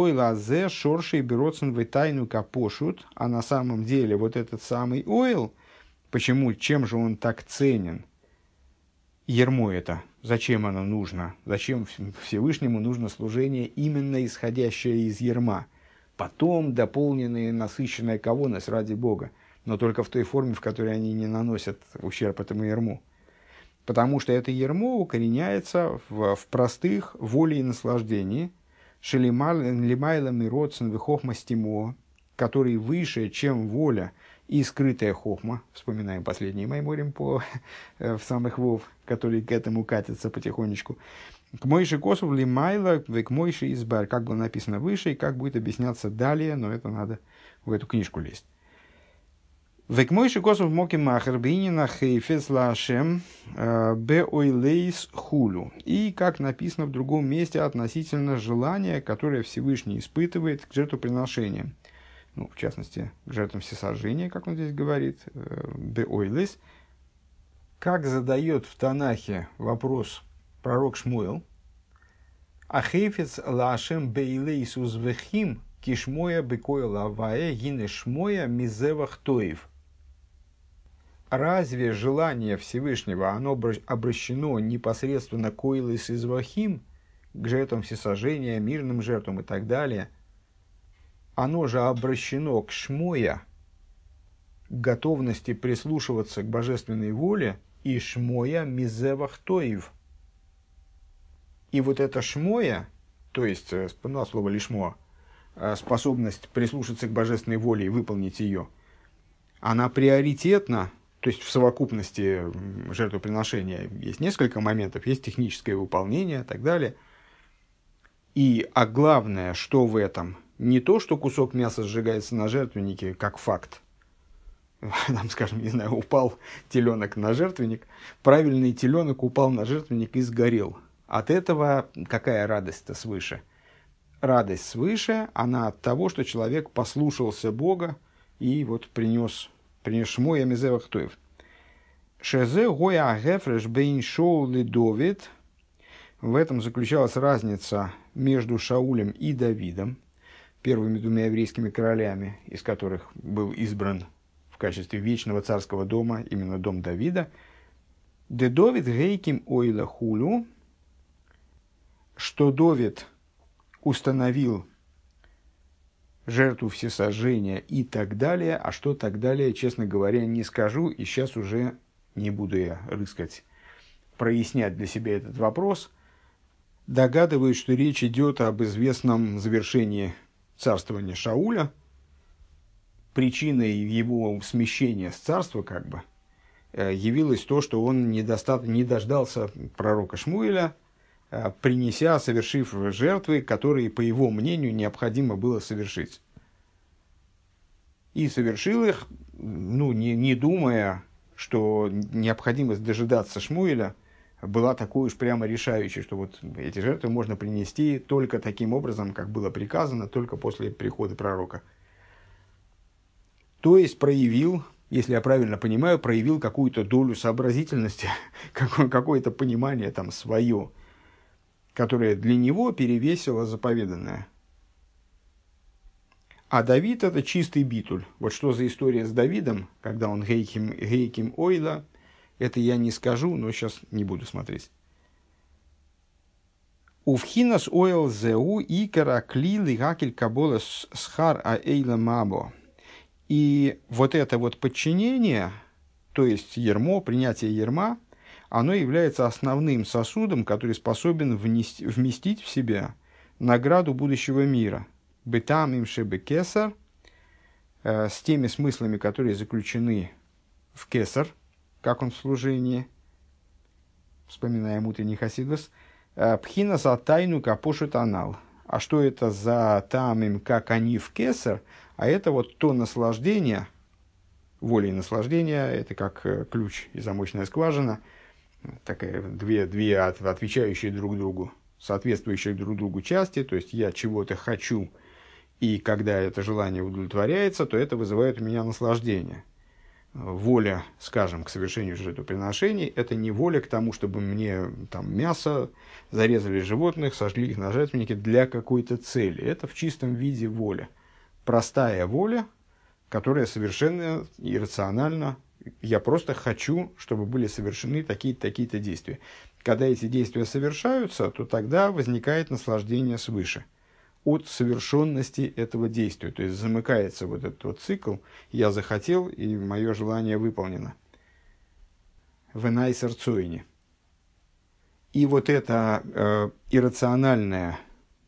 на самом деле вот этот самый ойл, почему, чем же он так ценен? Ярмо это, зачем оно нужно? Зачем Всевышнему нужно служение, именно исходящее из ярма? Потом дополненные, насыщенные кавонос ради Бога, но только в той форме, в которой они не наносят ущерб этому ярму. Потому что это ярмо укореняется в простых воле и наслаждении, шелимайлам и родсен вихохма стимо, который выше, чем воля и скрытая хохма. Вспоминаем последний майморим в самых вов, которые к этому катятся потихонечку. К Мойше Косов лимайла, к Мойше избар, как было написано выше, и как будет объясняться далее, но это надо в эту книжку лезть. Век Мойше Косов моки махер бинина хейфес лашем беойлейс хулю. И как написано в другом месте относительно желания, которое Всевышний испытывает к жертвоприношениям. Ну, в частности, к жертвам всесожжения, как он здесь говорит, беойлейс. Как задает в Танахе вопрос пророк Шмуэл, «Ахейфец лашем бейлейс узвехим кишмоя бекоя лавае гине шмоя мизевах тоев». Разве желание Всевышнего, оно обращено непосредственно к ойлейс извахим, к жертвам всесожжения, мирным жертвам и так далее, оно же обращено к шмоя, к готовности прислушиваться к божественной воле, и шмоя мизевах тоев. И вот это шмоя, то есть, ну, от слова лишмо, способность прислушаться к божественной воле и выполнить ее, она приоритетна, то есть в совокупности жертвоприношения есть несколько моментов, есть техническое выполнение и так далее. А главное, что в этом, не то, что кусок мяса сжигается на жертвеннике, как факт, там, скажем, не знаю, упал теленок на жертвенник, правильный теленок упал на жертвенник и сгорел. От этого какая радость-то свыше? Радость свыше, она от того, что человек послушался Бога и вот принес шмоя мизевах тоев. Шезе гоя агефреш бейн шоул и Довид. В этом заключалась разница между Шаулем и Давидом, первыми двумя еврейскими королями, из которых был избран в качестве вечного царского дома именно дом Давида. Де Довид гейким ойла хулю, что Довид установил жертву всесожжения и так далее, а что так далее, честно говоря, не скажу, и сейчас уже не буду я рыскать, прояснять для себя этот вопрос. Догадываюсь, что речь идет об известном завершении царствования Шауля. Причиной его смещения с царства, как бы, явилось то, что он не дождался пророка Шмуэля, совершив жертвы, которые, по его мнению, необходимо было совершить. И совершил их, не думая, что необходимость дожидаться Шмуэля была такой уж прямо решающей, что вот эти жертвы можно принести только таким образом, как было приказано, только после прихода пророка. То есть проявил, если я правильно понимаю, проявил какую-то долю сообразительности, какое-то понимание там свое, которое для него перевесило заповеданное. А Давид – это чистый битуль. Вот что за история с Давидом, когда он гейким ойла, это я не скажу, но сейчас не буду смотреть. Увхинас ойл зеу икара клили гакель кабола схар аэйла мабо. И вот это вот подчинение, то есть ермо, принятие ерма, оно является основным сосудом, который способен вместить в себя награду будущего мира. Бетам им шебе кесар, с теми смыслами, которые заключены в кесар, как он в служении, вспоминаем утренний хасидус, пхина за тайну капошет анал. А что это за тамим, как они в кесар? А это вот то наслаждение, воля и наслаждение, это как ключ и замочная скважина, такая две отвечающие друг другу, соответствующие друг другу части, то есть я чего-то хочу, и когда это желание удовлетворяется, то это вызывает у меня наслаждение. Воля, скажем, к совершению жертвоприношений, это не воля к тому, чтобы мне там мясо, зарезали животных, сожгли их на жертвеннике для какой-то цели. Это в чистом виде воля. Простая воля, которая совершенно иррациональна. Я просто хочу, чтобы были совершены такие-то, такие-то действия. Когда эти действия совершаются, то тогда возникает наслаждение свыше от совершенности этого действия. То есть замыкается вот этот вот цикл «я захотел, и мое желание выполнено». «Венай серцойни». И вот это иррациональное,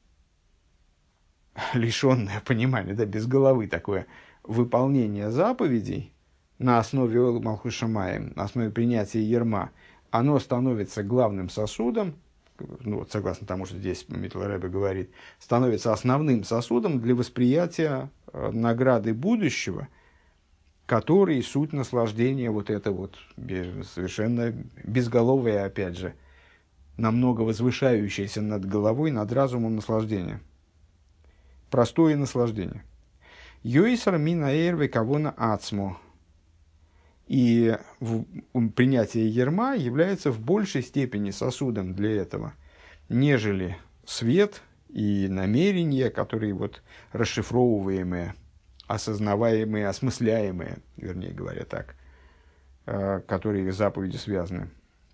лишенное понимания, да, без головы такое выполнение заповедей на основе Малхут Шамаим, на основе принятия ерма, оно становится главным сосудом, ну, вот согласно тому, что здесь Миттл Ребе говорит, становится основным сосудом для восприятия награды будущего, который суть наслаждения, вот это вот совершенно безголовое, опять же, намного возвышающееся над головой, над разумом наслаждение. Простое наслаждение. Йойсар минаэр векавона ацмо. И принятие ерма является в большей степени сосудом для этого, нежели свет и намерения, которые вот расшифровываемые, осознаваемые, осмысляемые, вернее говоря так, которые с заповедью связаны.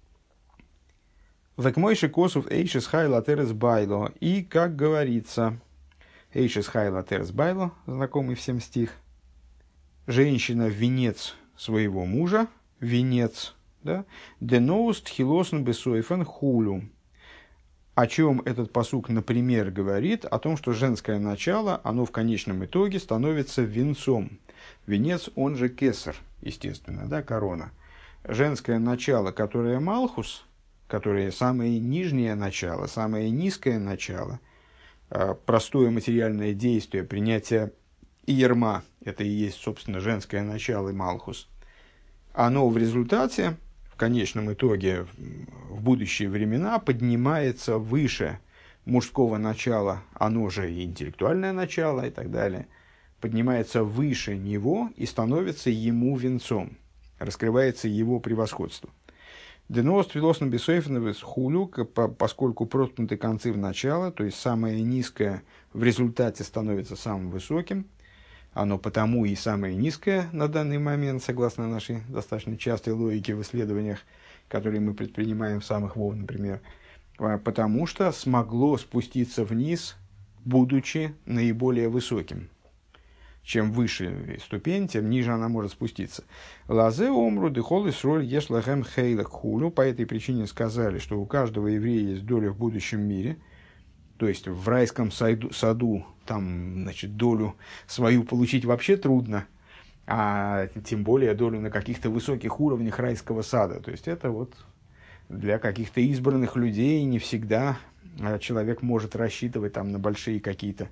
Векмойши косов эйшис хайла терес байло. И, как говорится, эйшис хайла терес байло, знакомый всем стих, женщина – венец своего мужа, венец, да, деноуст хилосн бесойфен хулю. О чем этот пасук, например, говорит? О том, что женское начало, оно в конечном итоге становится венцом. Венец, он же кесар, естественно, да, корона. Женское начало, которое малхус, которое самое нижнее начало, самое низкое начало, простое материальное действие, принятие ерма, это и есть, собственно, женское начало и малхус, оно в результате, в конечном итоге, в будущие времена поднимается выше мужского начала, оно же и интеллектуальное начало и так далее, поднимается выше него и становится ему венцом, раскрывается его превосходство. Деност филосн бесойфен хулю, поскольку проткнуты концы в начало, то есть самое низкое в результате становится самым высоким, оно потому и самое низкое на данный момент, согласно нашей достаточно частой логике в исследованиях, которые мы предпринимаем в самых Вов, например, потому что смогло спуститься вниз, будучи наиболее высоким. Чем выше ступень, тем ниже она может спуститься. Лазе омру дехол исроль ешлахем хейлак хулю. По этой причине сказали, что у каждого еврея есть доля в будущем мире. То есть в райском саду там, значит, долю свою получить вообще трудно, а тем более долю на каких-то высоких уровнях райского сада. То есть это вот для каких-то избранных людей не всегда человек может рассчитывать там на большие какие-то,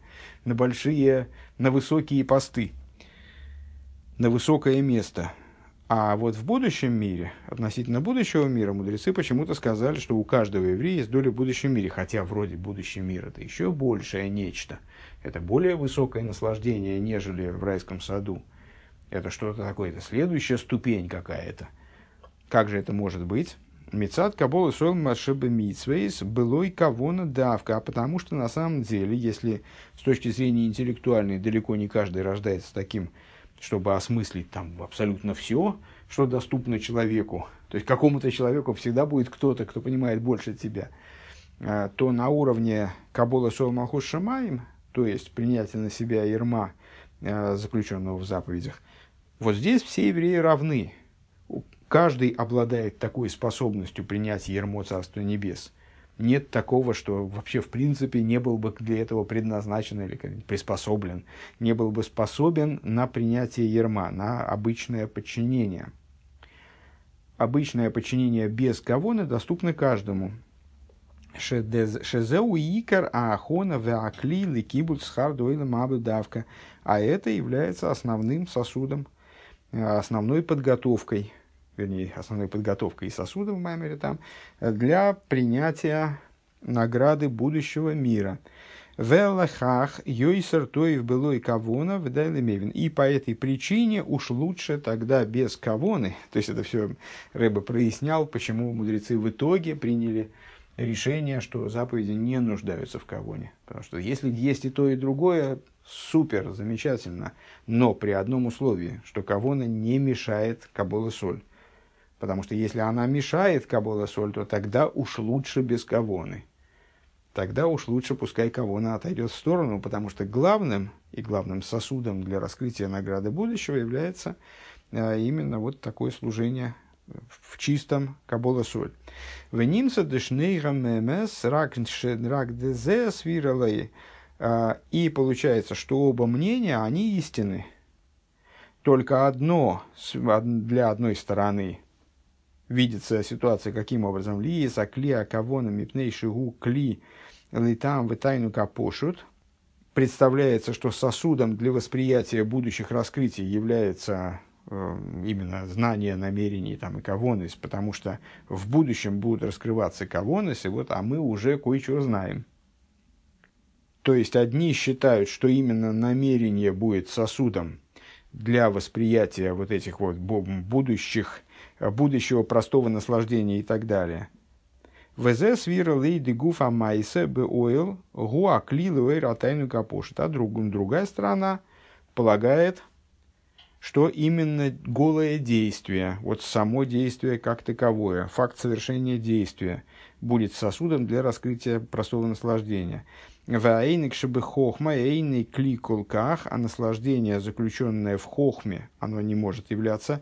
на высокие посты, на высокое место. А вот в будущем мире, относительно будущего мира, мудрецы почему-то сказали, что у каждого еврея есть доля в будущем мире. Хотя вроде будущий мир – это еще большее нечто. Это более высокое наслаждение, нежели в райском саду. Это что-то такое, это следующая ступень какая-то. Как же это может быть? Мицат кабол исол машебе митсвейс былой кавона давка. Потому что на самом деле, если с точки зрения интеллектуальной далеко не каждый рождается таким, чтобы осмыслить там абсолютно все, что доступно человеку. То есть какому-то человеку всегда будет кто-то, кто понимает больше тебя. то на уровне Кабола Сол Малхус Шамаим, то есть принятие на себя ярма, заключенного в заповедях, вот здесь все евреи равны. Каждый обладает такой способностью принять ярмо Царства Небес. Нет такого, что вообще в принципе не был бы для этого предназначен или приспособлен, не был бы способен на принятие ярма, на обычное подчинение. Обычное подчинение без кавоны доступно каждому. Шезеу икар аахона веакли ликибут схар дойла мабудавка. А это является основным сосудом, основной подготовкой, вернее, основной подготовкой и сосудом в Маймере там, для принятия награды будущего мира. Велахах йойсер тоев былой кавона вдайли мевин. И по этой причине уж лучше тогда без кавоны, то есть это все Ребе прояснял, почему мудрецы в итоге приняли решение, что заповеди не нуждаются в кавоне. Потому что если есть и то, и другое, супер, замечательно, но при одном условии, что кавона не мешает кабола соль. Потому что если она мешает кабола соль, то тогда уж лучше без кавоны. Тогда уж лучше пускай кавона отойдет в сторону, потому что главным сосудом для раскрытия награды будущего является именно вот такое служение в чистом кабола соль. Венимца дешнейра мемес рак дезе свиралей. И получается, что оба мнения, они истинны. Только одно для одной стороны видится ситуация каким образом. Лиеса кли акавона мипней шигу кли литам витайну капошут. Представляется, что сосудом для восприятия будущих раскрытий является именно знание намерений там, и кавонес, потому что в будущем будут раскрываться кавонесы, а мы уже кое-что знаем. То есть одни считают, что именно намерение будет сосудом для восприятия вот этих вот будущего простого наслаждения и так далее. ВЗ свира лейди гуфа майсе беойл гуакли луэй ратайну капошит. А другая сторона полагает, что именно голое действие, вот само действие как таковое, факт совершения действия, будет сосудом для раскрытия простого наслаждения. Ваэйник шебы хохма, эйный кли колках, а наслаждение, заключенное в хохме, оно не может являться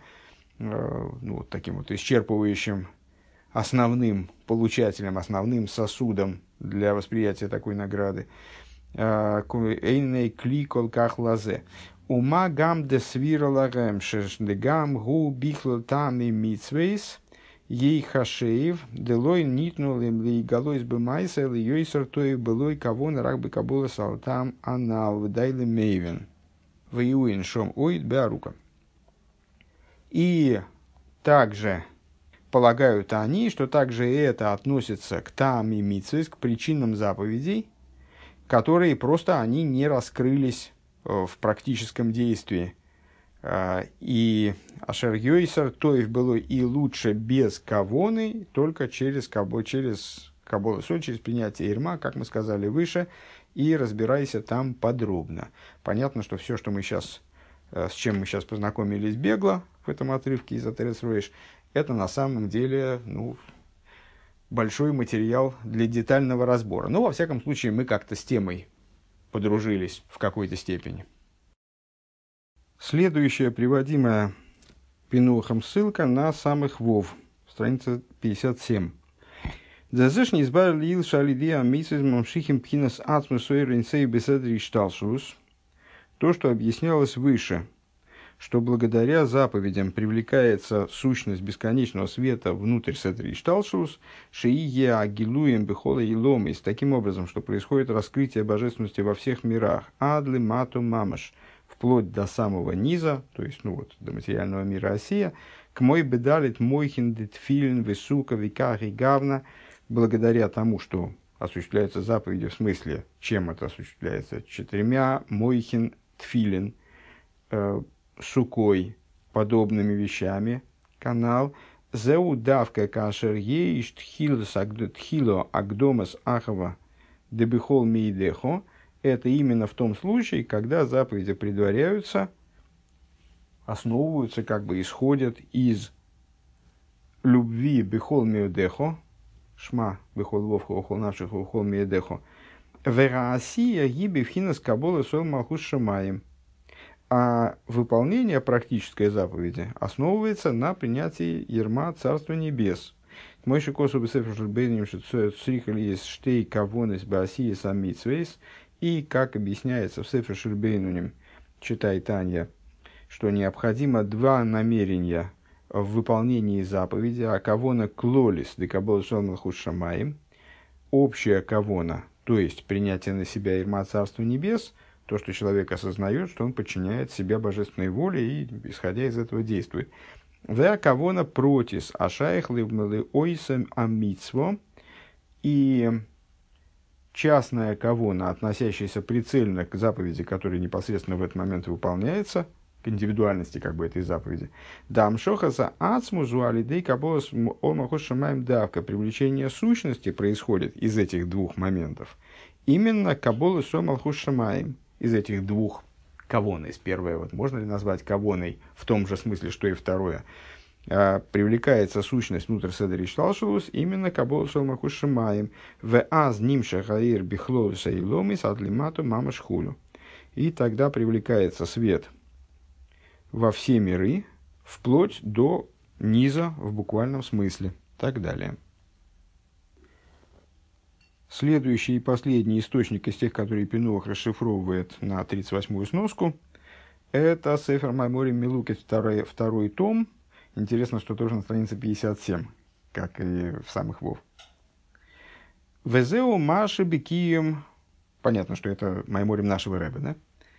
таким вот исчерпывающим основным получателем, основным сосудом для восприятия такой награды. Эйный кли колках лазе. Ума гам де свира лагем шешде гам гу бихло там и митсвейс ей хашеев делой нитнул им ли галойс бы майса ли йойсер той былой кого на рак бы кабула салтам анал выдайли мейвен ваюин шом оид беарука. И также полагают они, что также это относится к там и митсвейс, к причинам заповедей, которые просто они не раскрылись в практическом действии. И ашер йойсер тоев было и лучше без кавоны, только через кабола соль, через принятие ирма, как мы сказали выше, и разбирайся там подробно. Понятно, что все, что мы сейчас, с чем мы сейчас познакомились бегло в этом отрывке из Атерес Ройш, это на самом деле большой материал для детального разбора. Но, во всяком случае, мы как-то с темой подружились в какой-то степени. Следующая приводимая Пинухом ссылка на самых Вов, страница 57. Дзазышни избавили Илша Алидия Мисис Мамшихим Пхинас Ацмусой Ринсей Беседри Шталшус. То, что объяснялось выше, что благодаря заповедям привлекается сущность бесконечного света внутрь Седри Шталшус, Шиие Агилуем Бехола и Ломис, таким образом, что происходит раскрытие божественности во всех мирах, Адли Мату Мамаш, вплоть до самого низа, то есть до материального мира Осия, к мой бедалит мойхин детфилин высука виках и гавна, благодаря тому, что осуществляются заповеди, в смысле, чем это осуществляется, 4 мойхин тфилин, сукой, подобными вещами, канал, зеудавка кашер еиш тхило агдомас ахава дебихол мейдехо. Это именно в том случае, когда заповеди предваряются, основываются, исходят из любви бихол мейдехо, шма выхол вовхо ухол навших ухол миедехо. Вераасия гиби вхинас кабола сол малхус шамаем. А выполнение практической заповеди основывается на принятии ерма Царства Небес. Мойши косу бесефер шельбейним шицрихали есть штей кавонес баасия самицвейс. И, как объясняется в Сефер Шельбейнуним, читай Танья, что необходимо два намерения в выполнении заповеди, а кавона клолис, декабол шалмалхус шамаим, общая кавона, то есть принятие на себя ерма Царства Небес, то, что человек осознает, что он подчиняет себя божественной воле и, исходя из этого, действует. «Веа кавона протис ашаих ливмалы ойсам амитсво». И частная кавона, относящаяся прицельно к заповеди, которая непосредственно в этот момент выполняется, к индивидуальности как бы этой заповеди. «Дам шохаса ацму зуалидей каболас омахос шамаем давка». Привлечение сущности происходит из этих двух моментов. Именно каболас омахос шамаем. Из этих двух кавон, из первое, вот можно ли назвать кавоной в том же смысле, что и второе, привлекается сущность внутрь седери шталшелус именно кабол шалмахус шамаем в аз нимша гаир бихлол шейломис атлимату мамашхулю. И тогда привлекается свет во все миры, вплоть до низа в буквальном смысле. Так далее. Следующий и последний источник из тех, которые Пинуах расшифровывает на 38-ю сноску, это Сефер Майморим Милукет, второй том. Интересно, что тоже на странице 57, как и в самых Вов. Везеу Маши Бекием. Понятно, что это Майморим нашего Ребе, да?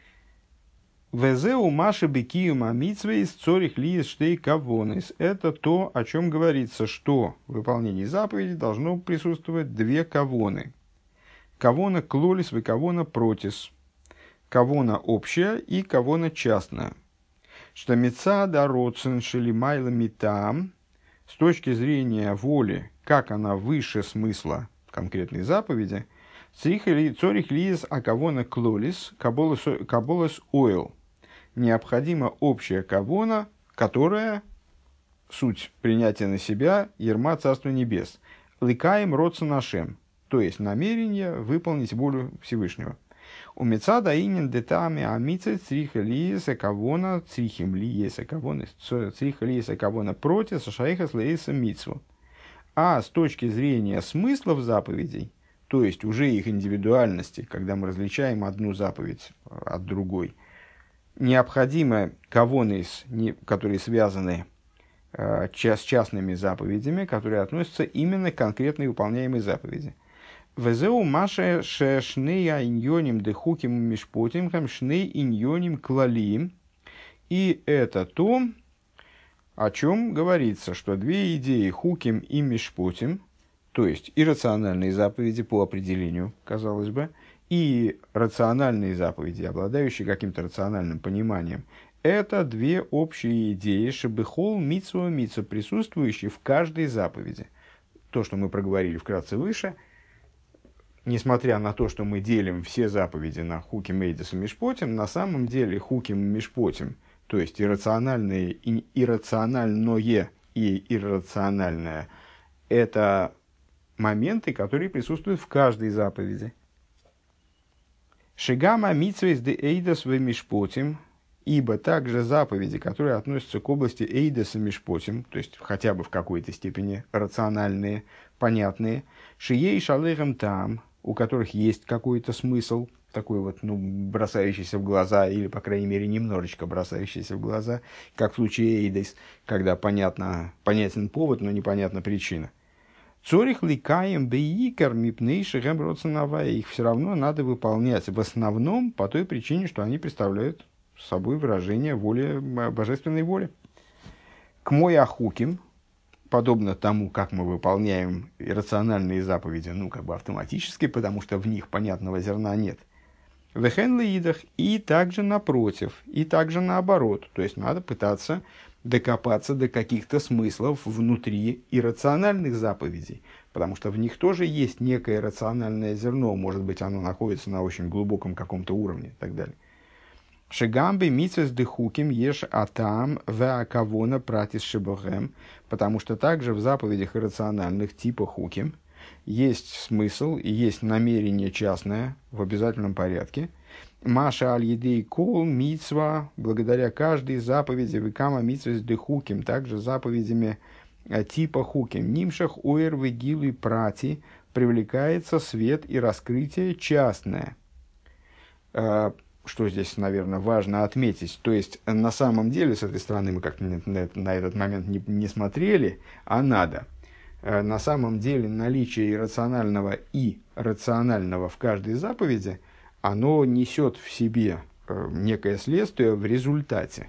Везеу Маши Бекием Амитсвейс Цорих Лиес Штей Кавонис. Это то, о чем говорится, что в выполнении заповеди должно присутствовать две кавоны. Кавона клолис и кавона протис. Кавона общая и кавона частная. Что мецада роцен шелимайла митам, с точки зрения воли, как она выше смысла конкретной заповеди, цорих лиес акавона клолис каболас ойл. Необходима общая кавона, которая суть принятия на себя ерма Царства Небес. Ликаем роцен нашем, то есть намерение выполнить волю Всевышнего. У мецада инин детами амице цриха лиеса кавона црихим лиеса кавона цриха лиеса кавона против шаихас лиеса мицву. А с точки зрения смыслов заповедей, то есть уже их индивидуальности, когда мы различаем одну заповедь от другой, необходимо кавоны, которые связаны с частными заповедями, которые относятся именно к конкретной выполняемой заповеди. Везеу Маша шешнея иньоним дехуким мишпотим хам шней иньоним клалиим. И это то, о чем говорится, что две идеи хуким и мишпотим, то есть иррациональные заповеди по определению, казалось бы, и рациональные заповеди, обладающие каким-то рациональным пониманием, это две общие идеи шебехол митсва митсва, присутствующие в каждой заповеди. То, что мы проговорили вкратце выше, несмотря на то, что мы делим все заповеди на хуким, эйдес и мишпотим, на самом деле хуким и мишпотим, то есть иррациональное и иррациональное, это моменты, которые присутствуют в каждой заповеди. Шигама митсвейс де эйдес в мишпотим, ибо также заповеди, которые относятся к области эйдес и мишпотим, то есть хотя бы в какой-то степени рациональные, понятные, шией шалехам там, у которых есть какой-то смысл, такой вот, бросающийся в глаза, или, по крайней мере, немножечко бросающийся в глаза, как в случае эйдес, когда понятен повод, но непонятна причина. Цорих ликаем бейикар мипнейши гэмброценовая. Их все равно надо выполнять в основном по той причине, что они представляют собой выражение воли, божественной воли. К мой ахуким, подобно тому, как мы выполняем рациональные заповеди, автоматически, потому что в них понятного зерна нет. Вехен лиидах, и также напротив, и также наоборот. То есть надо пытаться докопаться до каких-то смыслов внутри иррациональных заповедей, потому что в них тоже есть некое рациональное зерно, может быть, оно находится на очень глубоком каком-то уровне и так далее. Шигамби митсвес дехуким еш атам веакавона пратис шибохем, потому что также в заповедях иррациональных типа хуким Есть смысл и есть намерение частное в обязательном порядке. Маша аль-едей кол мицва, благодаря каждой заповеди векама мицва с дехуким, также заповедями типа хуким. Нимшах уэр вегилу и прати, привлекается свет и раскрытие частное. Что здесь, наверное, важно отметить. То есть, на самом деле, с этой стороны мы как-то на этот момент не смотрели, а надо. На самом деле, наличие иррационального и рационального в каждой заповеди, оно несет в себе некое следствие в результате.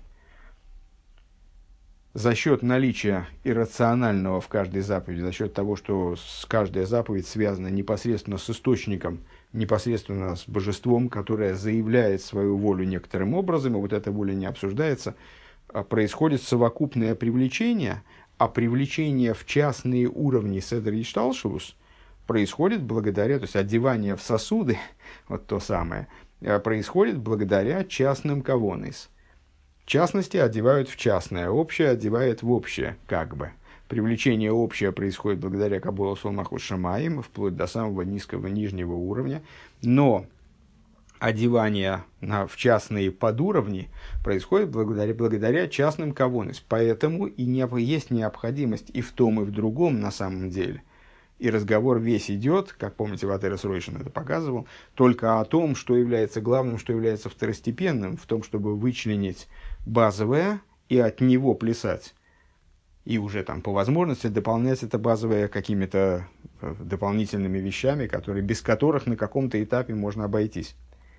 За счет наличия иррационального в каждой заповеди, за счет того, что каждая заповедь связана непосредственно с источником, непосредственно с божеством, которое заявляет свою волю некоторым образом, и вот эта воля не обсуждается, происходит совокупное привлечение, а привлечение в частные уровни седер ишталшус происходит благодаря, то есть одевание в сосуды, вот то самое, происходит благодаря частным кавонис. Частности одевают в частное, общее одевает в общее, как бы. Привлечение общее происходит благодаря Кабола Солмаху Шамаим, вплоть до самого низкого, нижнего уровня, но одевание в частные подуровни происходит благодаря частным кавонис. Поэтому и есть необходимость и в том, и в другом на самом деле. И разговор весь идет, как помните, Ватерес Ройшин это показывал, только о том, что является главным, что является второстепенным, в том, чтобы вычленить базовое и от него плясать. И уже там по возможности дополнять это базовое какими-то дополнительными вещами, без которых на каком-то этапе можно обойтись.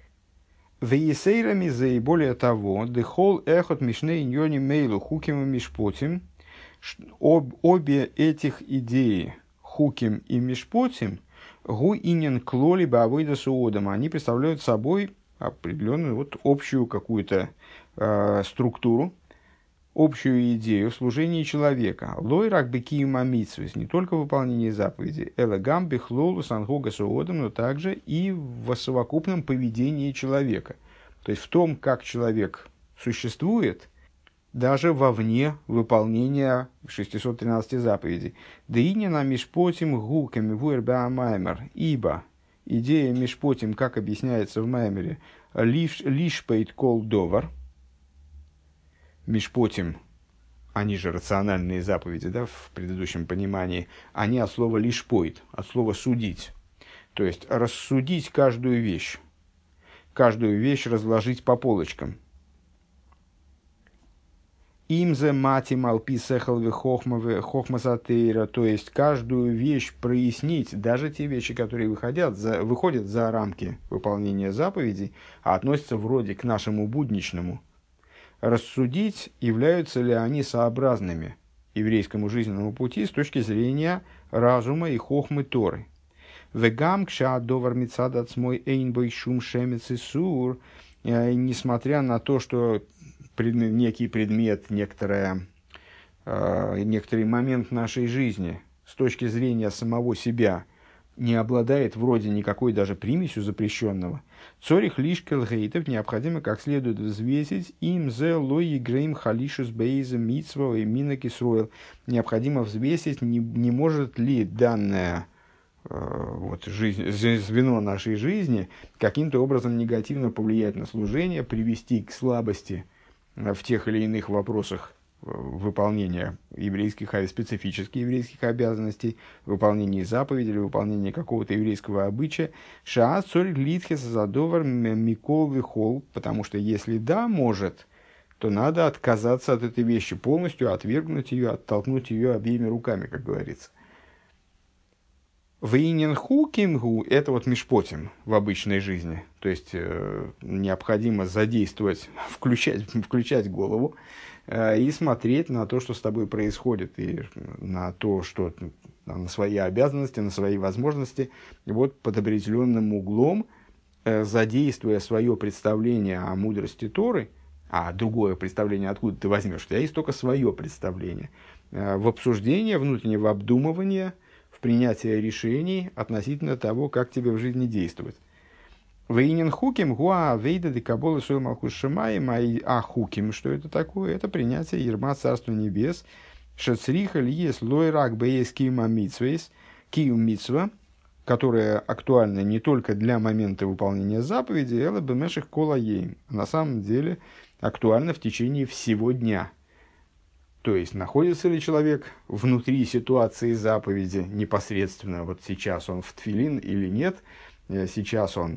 Веесейрами за и более того, дехол эхот мишней ньони мейлу хуким и мишпотим, обе этих идеи, хуким и мишпотим, гу инен клоли баавойда суодам, они представляют собой определенную вот общую какую-то структуру, общую идею в служении человека. Лой рак бекиюма митсвис, не только выполнение заповедей, элагам бехлолу сангога суодам, но также и в совокупном поведении человека. То есть в том, как человек существует, даже вовне выполнения 613 заповедей. Деинина мишпотим гуками вуэрба маймер, ибо идея мишпотим, как объясняется в маймере, лиш пейт кол довар. Мишпотим, они же рациональные заповеди, да, в предыдущем понимании, они от слова лишпойт, от слова судить. То есть рассудить каждую вещь разложить по полочкам. Имзе мати малпи сехалве хохмасатейра, то есть каждую вещь прояснить, даже те вещи, которые выходят за рамки выполнения заповедей, а относятся вроде к нашему будничному. Рассудить, являются ли они сообразными еврейскому жизненному пути с точки зрения разума и хохмы Торы. Вегам кша довар мицад ацмой эйнбой шум шемец и сур, несмотря на то, что некий предмет, некоторый момент нашей жизни с точки зрения самого себя не обладает вроде никакой даже примесью запрещенного, цорих лишкел гейтов необходимо как следует взвесить им зе лои грейм халишус бейза митсва и минакисроил. Необходимо взвесить, не может ли данное звено нашей жизни каким-то образом негативно повлиять на служение, привести к слабости в тех или иных вопросах выполнения специфических еврейских обязанностей, выполнения заповедей или выполнения какого-то еврейского обычая. Шаас цорь литхес задовар микол вихол, потому что если да, может, то надо отказаться от этой вещи полностью, отвергнуть ее, оттолкнуть ее обеими руками, как говорится. Вейненху кимгу – это вот мишпотим в обычной жизни. То есть, необходимо задействовать, включать голову и смотреть на то, что с тобой происходит, и на то, что на свои обязанности, на свои возможности, вот под определенным углом, задействуя свое представление о мудрости Торы, а другое представление откуда ты возьмешь, у тебя есть только свое представление, в обсуждение, внутреннего обдумывания, в принятие решений относительно того, как тебе в жизни действовать. Вейнен хуким гуа вейда декабола шел малхус шамаим, а хуким, что это такое? Это принятие ерма Царства Небес, шацриха лиес лойрак бейским амитсвейс, киюм мицва, которая актуальна не только для момента выполнения заповеди, элэ бэмеших кола ейм, а на самом деле актуальна в течение всего дня. То есть, находится ли человек внутри ситуации заповеди непосредственно, вот сейчас он в тфилин или нет, сейчас он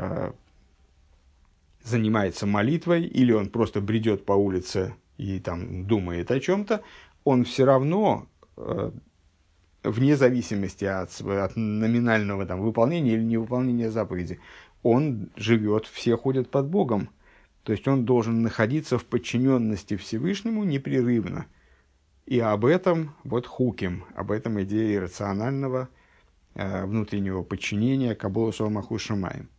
занимается молитвой, или он просто бредет по улице и там думает о чем-то, он все равно, вне зависимости от номинального там, выполнения или невыполнения заповеди, он живет, все ходят под Богом. То есть он должен находиться в подчиненности Всевышнему непрерывно. И об этом вот хуким, об этом идее рационального внутреннего подчинения Каболу Сомаху Шамаим.